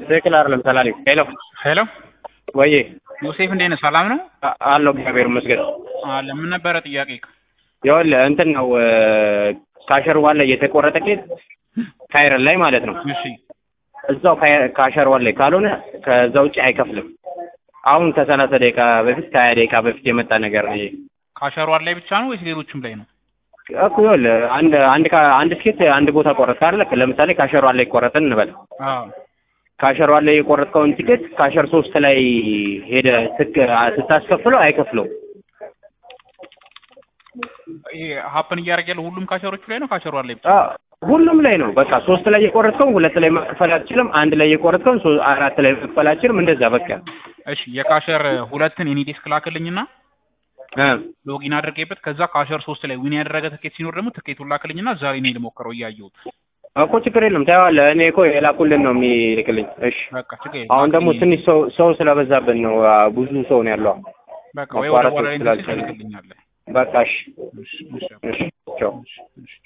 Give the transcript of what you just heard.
ትክክል አይደለም ሰላሌ ሄሎ ሄሎ ወይ ዮሴፍ እንዴት ነህ? ሰላም ነው አለው እግዚአብሔር ይመስገን አለ። ምን ነበረ ጥያቄ? ይኸውልህ እንትን ነው ካሸር ዋን ላይ የተቆረጠ ኬዝ ካይረን ላይ ማለት ነው። እሺ እዛው ካሸር ዋን ላይ ካልሆነ ከዛ ውጪ አይከፍልም። አሁን ከ30 ደቂቃ በፊት ከ20 ደቂቃ በፊት የመጣ ነገር ነው። ካሸር ዋን ላይ ብቻ ነው ወይስ ሌሎችም ላይ ነው? እኮ ይኸውልህ አንድ ስኬት አንድ ቦታ ቆረጥክ አይደል? ለምሳሌ ካሸር ዋን ላይ ቆረጥን እንበል። አዎ ካሸር ዋን ላይ የቆረጥከውን ቲኬት ካሸር 3 ላይ ሄደ ስታስከፍለው አይከፍለው። ይሄ ሀፕን እያደረገ ያለው ሁሉም ካሸሮቹ ላይ ነው? ካሸር ዋን ላይ ብቻ? ሁሉም ላይ ነው። በቃ 3 ላይ የቆረጥከውን 2 ላይ መክፈል አትችልም። 1 ላይ የቆረጥከውን 4 ላይ መክፈል አትችልም። እንደዛ በቃ። እሺ የካሸር 2ን የኔ ዴስክ ላክልኝና ሎጊን አድርጌበት ከዛ ካሸር 3 ላይ ዊን ያደረገ ትኬት ሲኖር ደግሞ ትኬቱን ላክልኝና ዛሬ ነው ልሞክረው እያየሁት እኮ ችግር የለም ታየዋለህ። እኔ እኮ የላኩልን ነው የሚልክልኝ። እሺ በቃ ችግር የለም። አሁን ደግሞ ትንሽ ሰው ስለበዛብን ነው ብዙ ሰው ነው ያለው። በቃ ወይ ወደ ኋላ ላይ ትልክልኛለህ። በቃ እሺ እሺ እሺ ቻው።